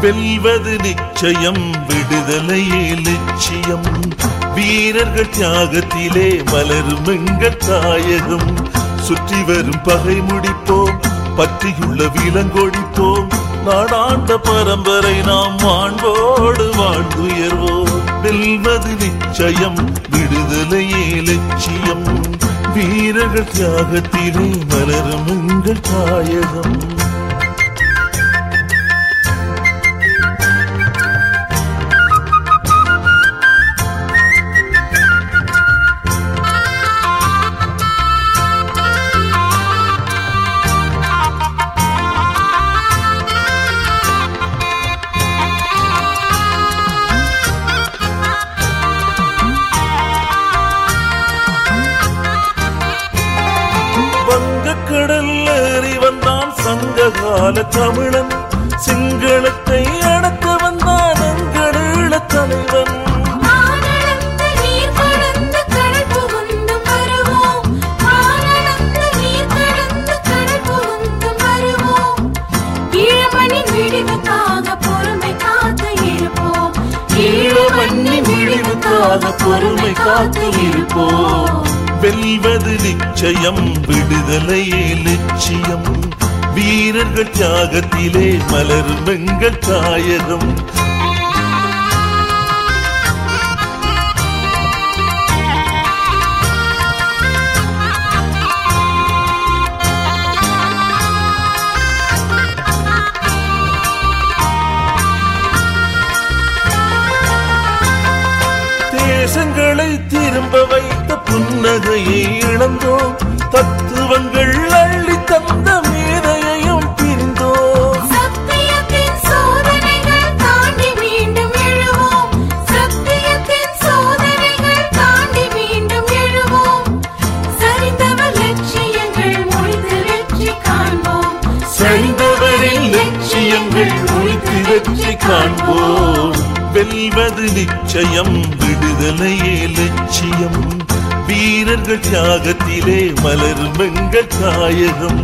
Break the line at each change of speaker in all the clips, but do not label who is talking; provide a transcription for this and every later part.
வெல்வது நிச்சயம், விடுதலையே லட்சியம். வீரர்கள் தியாகத்திலே மலரும் எங்கள் தாயகம். சுற்றி வரும் பகை முடிப்போம், பற்றியுள்ள விலங்கொடிப்போம். நாடாண்ட பரம்பரை நாம் வாழ்வோடு வாழ்ந்துயர்வோம். வெல்வது நிச்சயம், விடுதலையே லட்சியம். வீரர்கள் தியாகத்திலே மலரும் எங்கள் தாயகம். கடல் ஏறி வந்தான் சங்ககால தமிழன். சிங்களத்தை அடக்க வந்தான் எங்கள தலைவன். பொறுமை காத்து இருப்போம். வெல்வது நிச்சயம், விடுதலையே லட்சியம். வீரர்கள் தியாகத்திலே மலரும் எங்கள் தாயகம். தேசங்களை திரும்ப வைத்த புன்னகையை இழந்தோம். தத்துவங்கள் அள்ளி தந்த மேதையையும் பிரிந்தோம்.
சத்தியத்தின் சோதனைகள் தாண்டி மீண்டும் எழுவோம். சத்தியத்தின் சோதனைகள் தாண்டி மீண்டும் எழுவோம். சரிந்தவர் லட்சியங்கள் முடித்து வெற்றி காண்போம்.
சரிந்தவரின் லட்சியங்கள் முடித்து வெற்றி காண்போம். வெல்வது நிச்சயம், விடுதலையே லட்சியம். வீரர்கள் தியாகத்திலே மலரும் எங்கள் தாயகம்.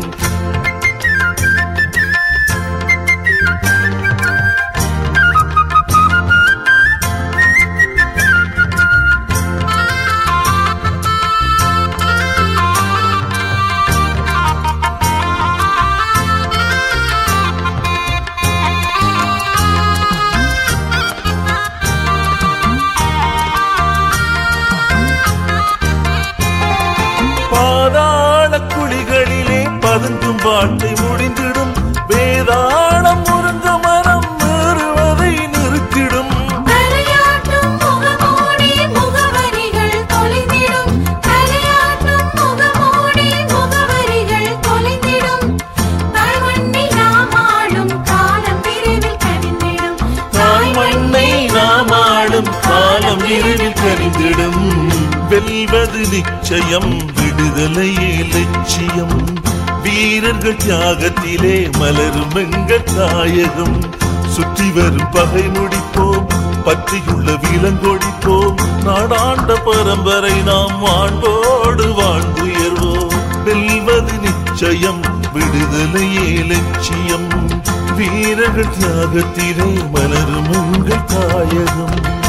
பாதாள குழிகளிலே பதுங்கும் வாழ்க்கை முடிந்திடும். வேதாளம் முருங்க மரம் ஏறுவதை நிறுத்திடும்.
தலையாட்டும் முகமூடி முகவரிகள் தொலைந்திடும். தலையாட்டும் முகமூடி முகவரிகள் தொலைந்திடும். தாய்மண்ணை நாம் ஆளும் காலம் விரைவில் கனிந்திடும்.
தாய்மண்ணை நாம் ஆளும் காலம் விரைவில் கனிந்திடும். வெல்வது நிச்சயம், விடுதலையே லட்சியம். வீரர்கள் தியாகத்திலே மலரும் எங்கள் தாயகம். சுற்றி வரும் பகை முடிப்போம், பற்றியுள்ள விலங்கொடிப்போம். நாடாண்ட பரம்பரை நாம் வாழ்வோடு வாழ்ந்துயர்வோம். வெல்வது நிச்சயம், விடுதலையே லட்சியம். வீரர்கள் தியாகத்திலே மலரும் எங்கள் தாயகம்.